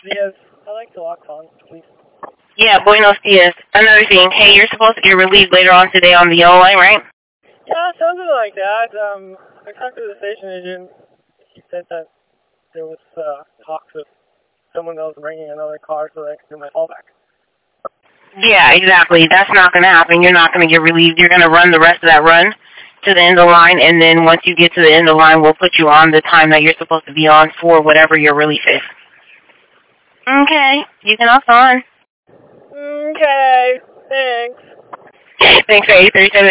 Yes, I like to walk on, please. Yeah, buenos dias. Another thing, hey, you're supposed to get relieved later on today on the yellow line, right? Yeah, something like that. I talked to the station agent. He said that there was talks of someone else bringing another car so that I could do my fallback. Yeah, exactly. That's not going to happen. You're not going to get relieved. You're going to run the rest of that run to the end of the line, and then once you get to the end of the line, we'll put you on the time that you're supposed to be on for whatever your relief is. Okay, you can off on. Okay, thanks. Thanks for 837.